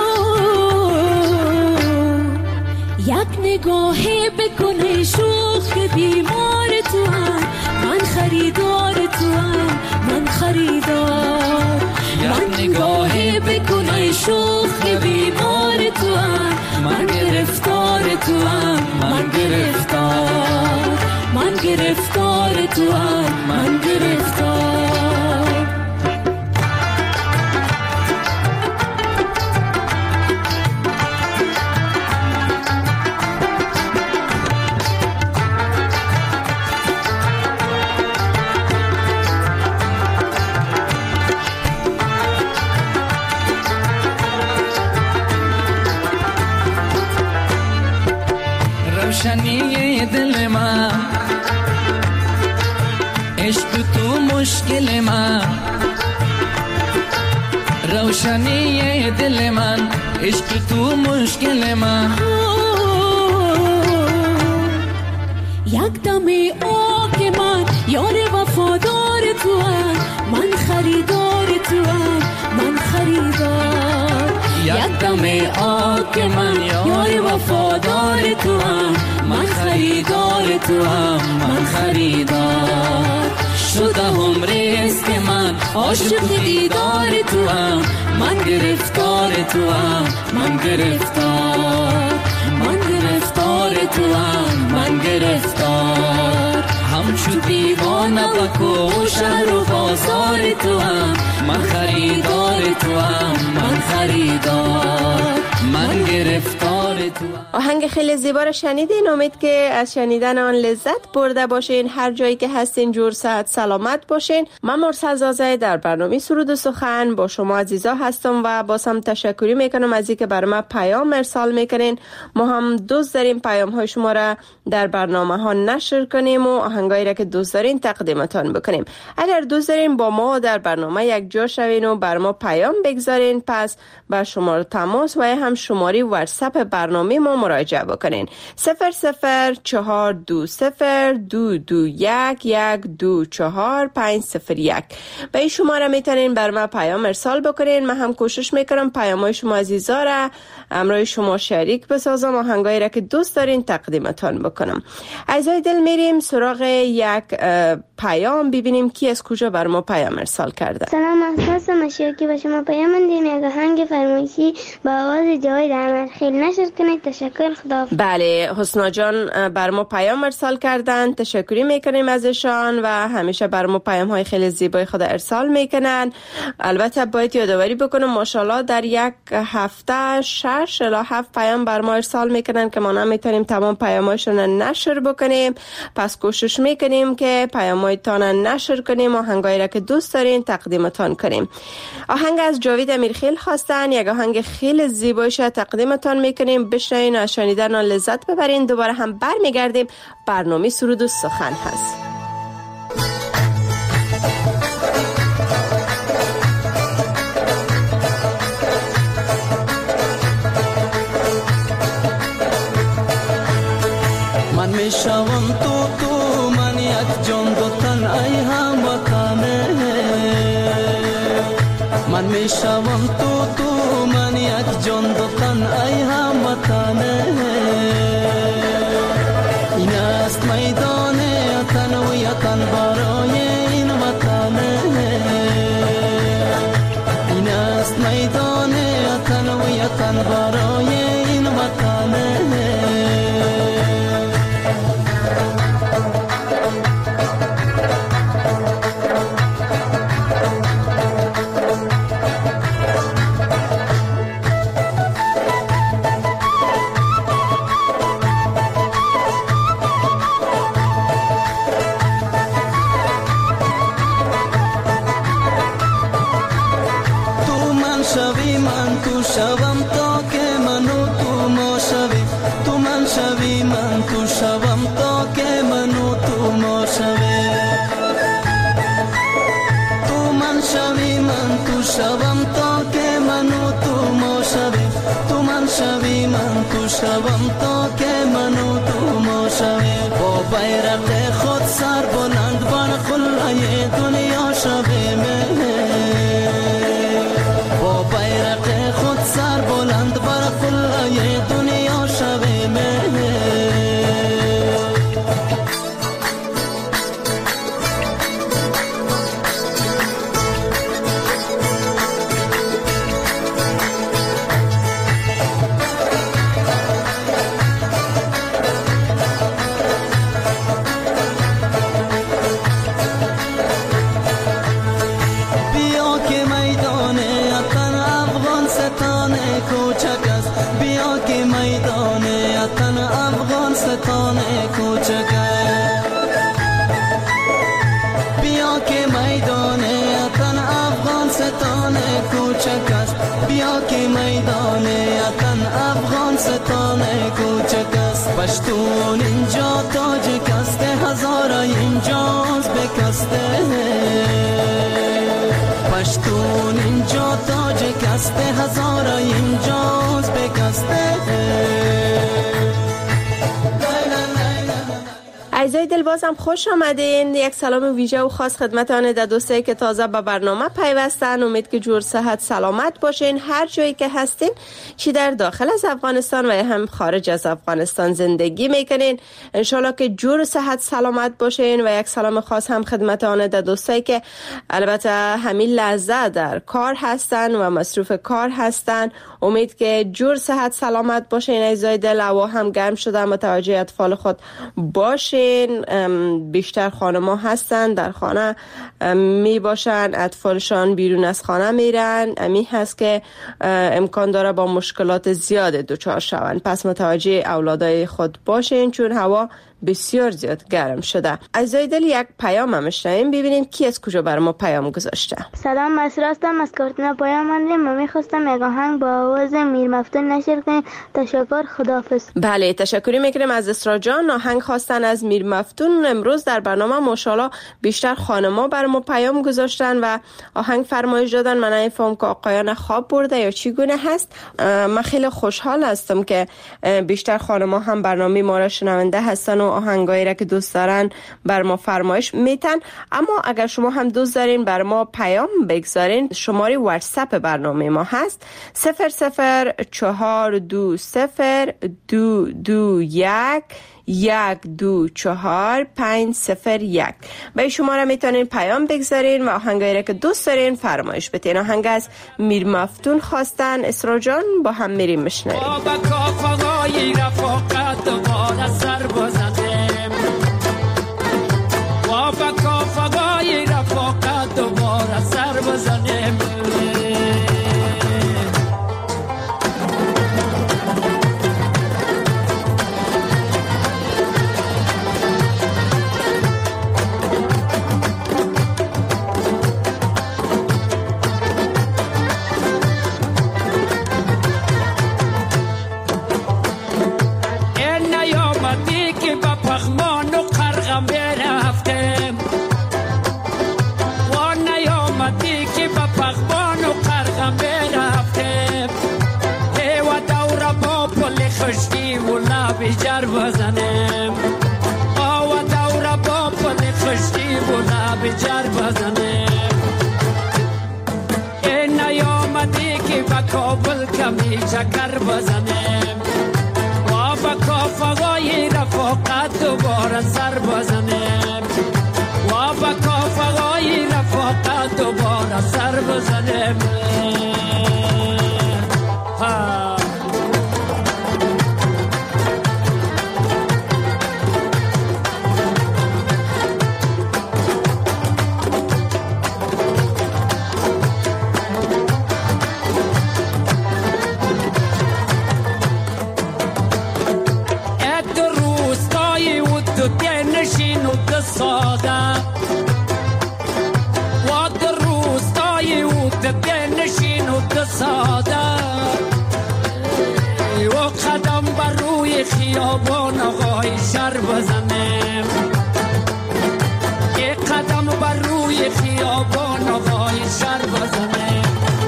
یک نگاهی بکنه شوخ بیمار تو هم، من خریدار تو هم، من خریدار. یک نگاهی بکنه شوخ بیمار تو هم، من گرفتار تو هم، من گرفتار تو هم، من گرفتار. روشنی دل من، عشق تو مشکل من، روشنی دل من، عشق تو مشکل من. یک دم آگ من یار وفادار تو هم، من خریدار تو هم، من خریدار. یک دم آگ من یار وفادار تو هم، من خریدار تو هم، من خریدار شده عمریست که من عاشق دیدار تو هم، من گرفتار تو هم، من گرفتار تو هم، من گرفتار. همچو دیوانه بکو شهر و بازار تو هم، من خریدار تو هم، من خریدار، من گرفتار تو هم. آهنگ خیلی زیبا را شنیدین. امید که از شنیدن آن لذت برده باشین. هر جایی که هستین جور صحت سلامت باشین. من مرسل زازه در برنامه سرود و سخن با شما عزیزا هستم و بازم تشکری میکنم از اینکه برای ما پیام ارسال میکنین. ما هم دوست داریم پیام های شما را در برنامه ها نشر کنیم و آهنگایی را که دوست دارین تقدیمتان بکنیم. اگر دوست دارین با ما در برنامه یک جا شوین و بر ما پیام بگذارین، پس با شماره تماس و هم شماره واتساپ برنامه ما مراجعه بکنین. 00420221124 501. به این شماره میتونین بر ما پیام ارسال بکنین. من هم کوشش میکنم پیامای شما عزیزا را همراه شما شریک بسازم، آهنگایی را که دوست دارین تقدیمتان بکنم. عزیزای دل میریم سراغ یک پیام، ببینیم کی از کجا بر ما پیام ارسال کرده. سلام، هستم اشیاکی به شما پیام مندیم. یک آهنگ فرمایشی با آواز جاوید احمد خیلی نشر کنید. تشکر، خدا. بله، حسنا جان بر ما پیام ارسال کردن، تشکری میکنیم ازشان و همیشه بر ما پیام های خیلی زیبای خود ارسال میکنن. البته باید یادآوری بکنم ماشاءالله در یک هفته 6 الی 7 پیام بر ما ارسال میکنن که ما نمیتونیم تمام پیاماشون نشر بکنیم، پس کوشش میکنیم که پیامایتان نشر کنیم، آهنگایی را که دوست دارین تقدیمتان کنیم. آهنگ از جاوید امیرخیل خواستن، یک آهنگ خیلی زیبایش تقدیمتان میکنیم. بشنوین و شنیدن آن لذت ببرین. دوباره هم برمیگردیم. برنامه سرود و سخن هست. من میشوم تو من یک جان دو تن ای هموطنه. من میشوم تو من یک جان دو تن ای هموطنه. این است میدان وطن و وطن برای این وطنه. این است میدان وطن و وطن برای این وطنه. شوم تا که منو تو ما شویم. تو من شوی من تو شوم تا که منو تو ما شویم. تو من شوی من تو شوم تا که منو تو ما شویم. تو من شوی من تو شوم تا که منو تو ما شویم. با بیرق خود سر بلند بر قلعه دنیا شویم. با بیرق خود سر بلند بر قلعه دنیا شویم. بیا که میدان وطن افغانستان کوچک است. بیا که میدان وطن افغانستان کوچک است. بیا که میدان وطن افغانستان کوچک است. بیا که میدان وطن افغانستان کوچک است. پشتون اینجا تاجک است، هزاره اینجا ازبک است. پشتون اینجا تاجک است، هزاره اینجا ازبک است. عزیزای دل بازم خوش آمدین. یک سلام ویژه و خاص خدمت آن دوستایی که تازه به برنامه پیوستن. امید که جور صحت سلامت باشین هر جایی که هستین، چی در داخل از افغانستان و هم خارج از افغانستان زندگی میکنین. انشالله که جور صحت سلامت باشین. و یک سلام خاص هم خدمت آن دوستایی که البته همین لحظه در کار هستن و مصروف کار هستن. امید که جور صحت سلامت باشین عزیزای دل. هوا هم گرم شده، متوجه اطفال خود باشین دارین، بیشتر خانم‌ها هستن در خانه می باشن، اطفالشان بیرون از خانه میرن، امی هست که امکان داره با مشکلات زیاد دچار شوند. پس متوجه اولادای خود باشین چون هوا بسیار زیاد گرم شده. عزیزای دل یک پیام هم میشنویم، ببینیم کی از کجا بر ما پیام گذاشته. سلام، مسرور هستم از کارتنا پیام ماندیم. من میخواستم یک آهنگ با آواز میر مفتون نشر کنیم. تشکر، خداحافظ. بله، تشکری میکنیم از اسرا جان. آهنگ خواستن از میر مفتون. امروز در برنامه ماشاءالله بیشتر خانما بر ما پیام گذاشتن و آهنگ فرمایش دادن. من نمیفهم که آقایان خواب برده یا چی گونه هست. من خیلی خوشحال هستم که بیشتر خانما هم برنامه ما را شنونده هستن و آهنگایی را که دوست دارن بر ما فرمایش میتن. اما اگر شما هم دوست دارین بر ما پیام بگذارین، شماره واتساپ برنامه ما هست 0020221124501. به شماره میتونین پیام بگذارین و آهنگایی را که دوست دارین فرمایش بتین. آهنگ از میر مفتون خواستن. اسرا جان با هم میریم میشنویم. کافگای رفاقت دوباره سر بزنیم. این نیامدی که با پخمان و قرغم برفتیم، که با پخبان و قرغم برفتیم. و دور با پل خشتی و لب جر بزنیم. و دور با پل خشتی و لب جر بزنیم. این نیامدی که با کابل کمی چکر بزنیم و با کافگای رفاقت دوباره سر بزنیم و با کافگای رفاقت دوباره سر بزنیم. نشین و ساده و در روستای و نشین و ساده و قدم بر روی خیابان آقای شر بزنیم. قدم بر روی خیابان آقای شر بزنیم.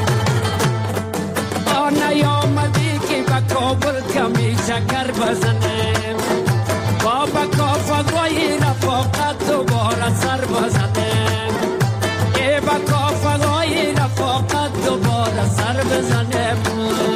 نیامدی که با کابل کمی چکر بزنیم. بابا کافگای رفاقت دوباره سر بزنیم. با کافگای رفاقت دوباره سر بزنیم.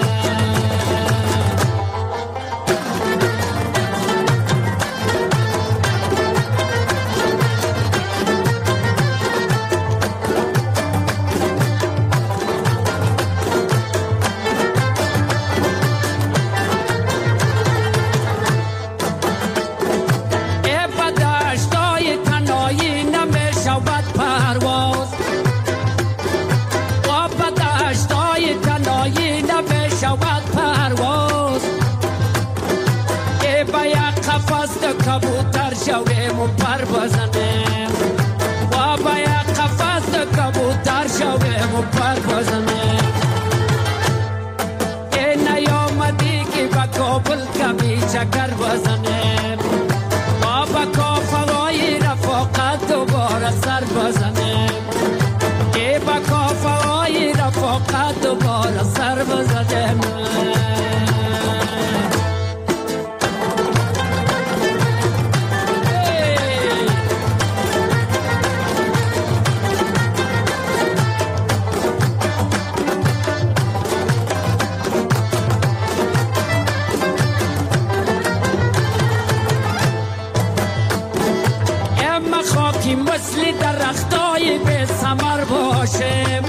کبوتر شویم و پر بزنیم. و با یک قفس کبوتر شویم و پر بزنیم. این نیامدی که با کابل کمی چکر بزنیم. و با کافگای رفاقت دوباره سر بزنیم. با کافگای رفاقت دوباره سر بزنیم. مثل درختای به ثمر باشیم.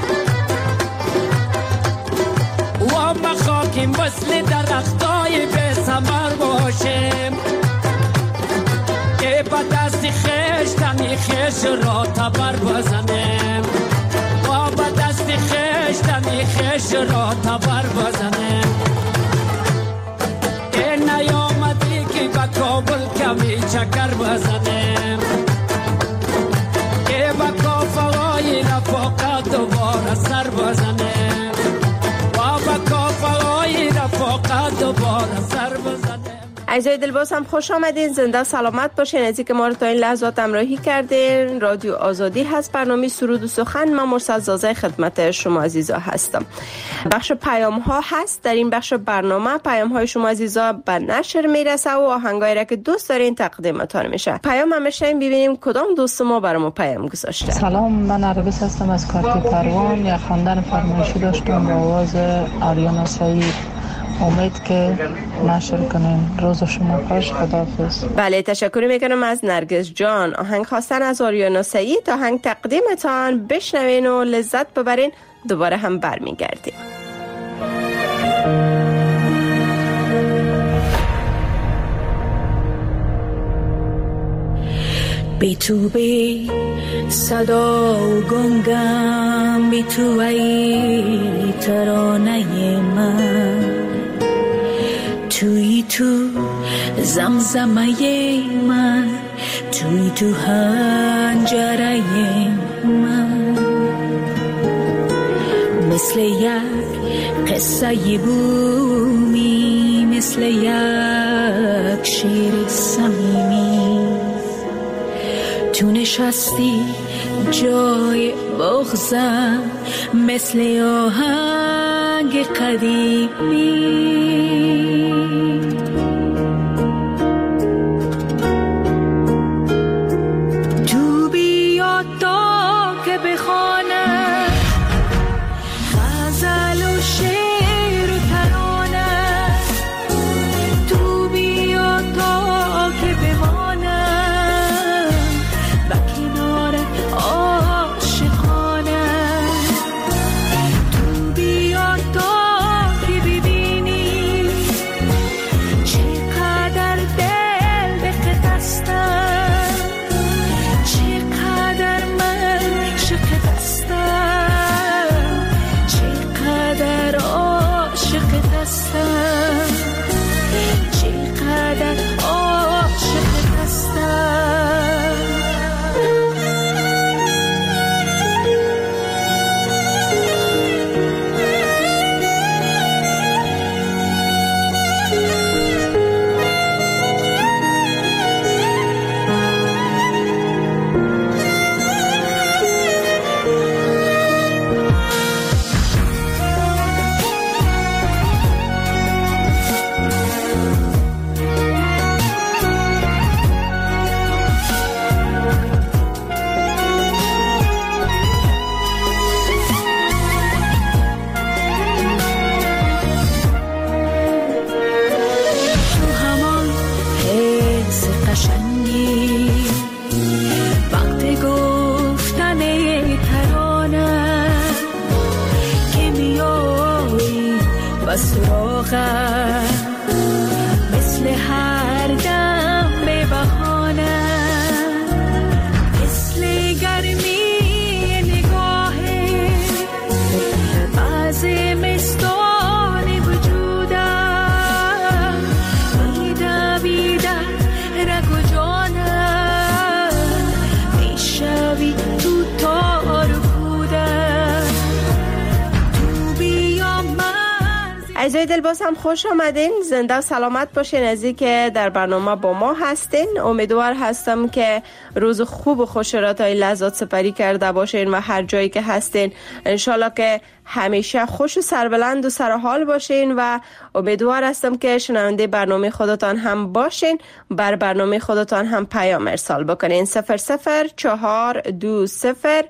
و ما خاکی مثل درختای به ثمر باشیم. که بدر خیش را تبر بزنیم با به دست خیش دمی خیش را تبر بزنیم این نیامدی که به کابل کمی چکر بزنیم که به کافهای رفاقت دوباره سر بزنیم با به کافهای رفاقت دوباره سر بزنیم. عزیزای دل باز هم خوش آمدین، زنده سلامت باشین. از اینکه ما رو تا این لحظات همراهی کردین. رادیو آزادی هست، برنامه سرود و سخن. من مرسل زازه خدمت شما عزیزا هستم. بخش پیام ها هست. در این بخش برنامه پیام های شما عزیزا به نشر میرسه و آهنگایی را که دوست دارین تقدیمتان میشه. پیام همیشه این ببینیم کدام دوست ما برامو پیام گذاشته. سلام، من عربیس هستم از کارتی پروان. یک خواندن فرمایشی داشتم با آواز آریانا سعید. امید که نشر کنین. روز شما خوش. خداحافظ. بله، تشکر میکنم از نرگس جان. آهنگ خواستن از آریانا سعید. آهنگ تقدیمتان. بشنوین و لذت ببرین. دوباره هم برمیگردیم. بی تو بی صدا و گنگم، بی تو ای ترانه من، توی تو زمزمه من، توی تو هنجره من، مثل یک قصه بومی، مثل یک شیر صمیمی، تو نشستی جای بغضم، مثل آهنگ قدیمی. تو بیا تا که بخوانم غزل و شعر و ترانه، تو بیا تا که بمانم و کنار عاشقانه، تو بیا تا که ببینی چقدر دل به خط هستم، چقدر من شقت هستم، چقدر عاشقت هستم، چقدر عاشقت هستم. مثل هر دم به بهانه، مثل گرمی نگاهه از مستان وجودم، میدویده رگ و جانم، میشوی تو تار کودم، تو بیا من. عزیزای دل باز هم خوش آمدین، زنده و سلامت باشین. از این که در برنامه با ما هستین، امیدوار هستم که روز خوب و خوش را تا این لحظات سپری کرده باشین و هر جایی که هستین انشالله که همیشه خوش و سربلند و سرحال باشین و امیدوار هستم که شنونده برنامه خودتان هم باشین. بر برنامه خودتان هم پیام ارسال بکنین. 00420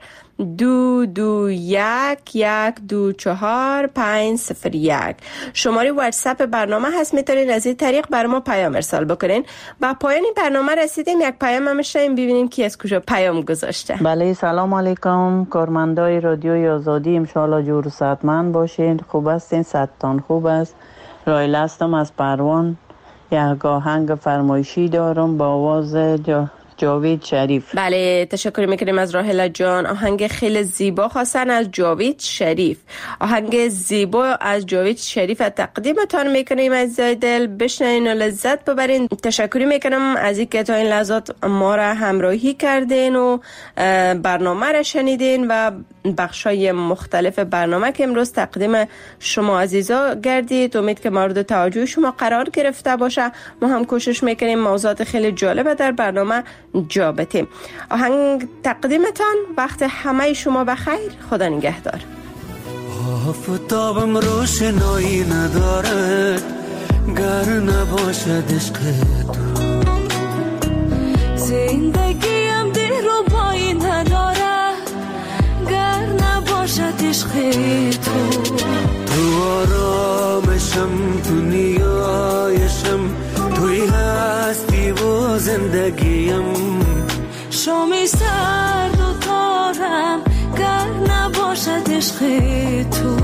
221-124-501 شماره واتساپ برنامه هست. میتونین از این طریق بر ما پیام ارسال بکنین. با پایان این برنامه رسیدیم. یک پیام هم شنیم ببینیم کی از کجا پیام گذاشته. بله، سلام علیکم کارمندای رادیوی آزادی، انشالله جور و صحتمند باشین. خوب هستین؟ صحتتان خوب است؟ رایل هستم از پروان. یک آهنگ فرمایشی دارم با آواز جاوید شریف. بله تشکر میکنیم از راهله جان. آهنگ خیلی زیبا خواستن از جاوید شریف. آهنگ زیبا از جاوید شریف تقدیمتان میکنیم عزیزای دل، بشنوین و لذت ببرین. تشکر میکنم از اینکه تا این لحظات ما را همراهی کردین و برنامه را شنیدین و بخشای مختلف برنامه که امروز تقدیم شما عزیزا گردید. امید که مورد توجه شما قرار گرفته باشه. ما هم کوشش میکنیم موضوعات خیلی جالب در برنامه جا بدیم. آهنگ تقدیمتان. وقت همه شما بخیر. خدا نگهدار. آفتابم روشنایی ندارد گر نباشد عشق تو. زندگیم دلربایی نداره گر نباشد عشق تو. تو آرامشم، تو نیایشم، توی هستی و زندگیم. شامی سرد و تارم گر نباشد عشق تو.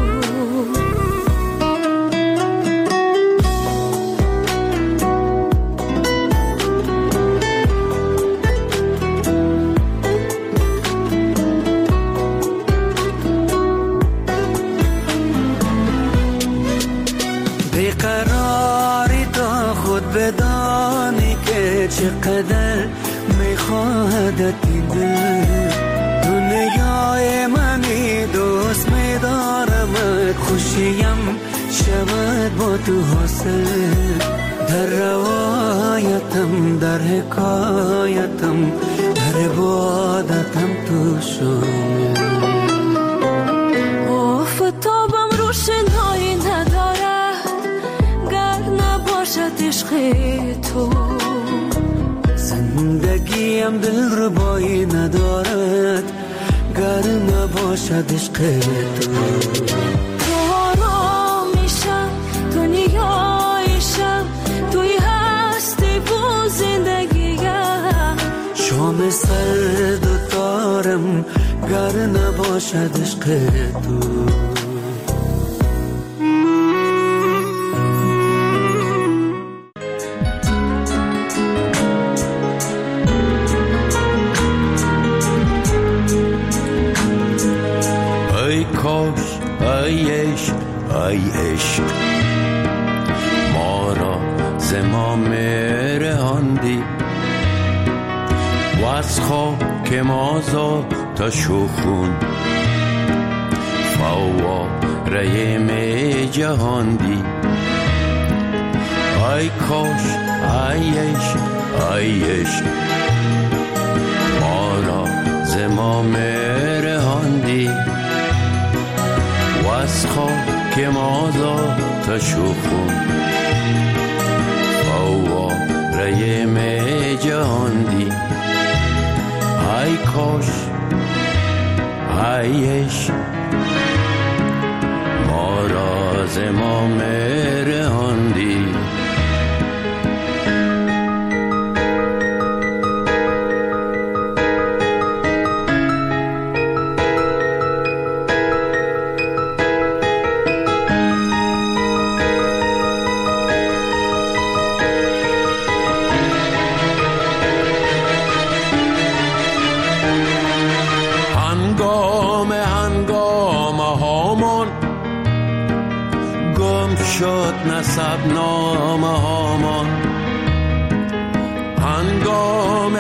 بیقراری تا خود بدانی که چقدر میخواهدت این دل. دنیای منی دوست میدارمت، خوشیم شود با تو حاصل. در روایتم، در حکایتم، در عبادتم تو شامل. آفتابم روشنایی نداره گر نباشد عشق تو. زندگیم دلربایی ندارد گر نباشد عشق تو. تو آرامیشم، تو نیایشم، توی هستی و زندگیم. شام سرد و تارم گر نباشد عشق تو. ای عشق ما را ز ما رهاندی و از خاک ما تا شخون فواره می جهاندی. ای کاش ای عشق ما را ز ما رهاندی و از خاک ما تا شخون فواره می جهاندی. ای کاش ای عشق ما را ز ما رهاندی. شد نسب نامه هامان، هنگام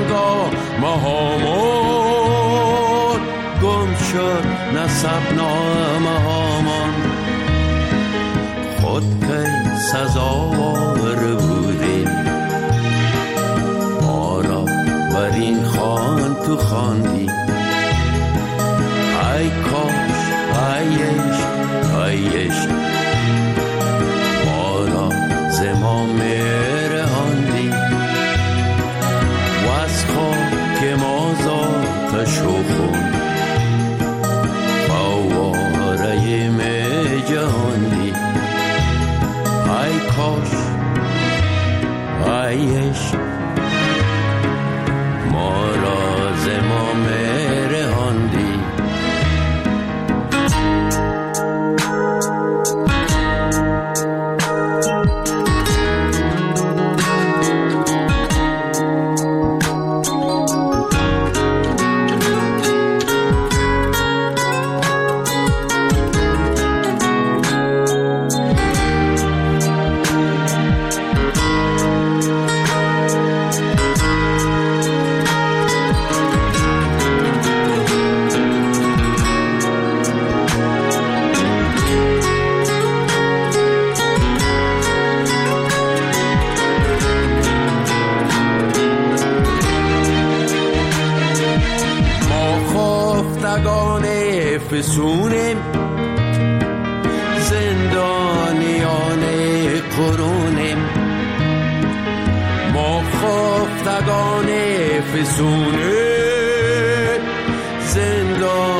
هامان گم شد نسب نامه هامان. خود که سزاوار بودیم ما را بر این خوان تو خواندی. ای کاش ای عشق ما را ز ما رهاندی و از خواب قرونیم، ما خفتگان فسونه زندان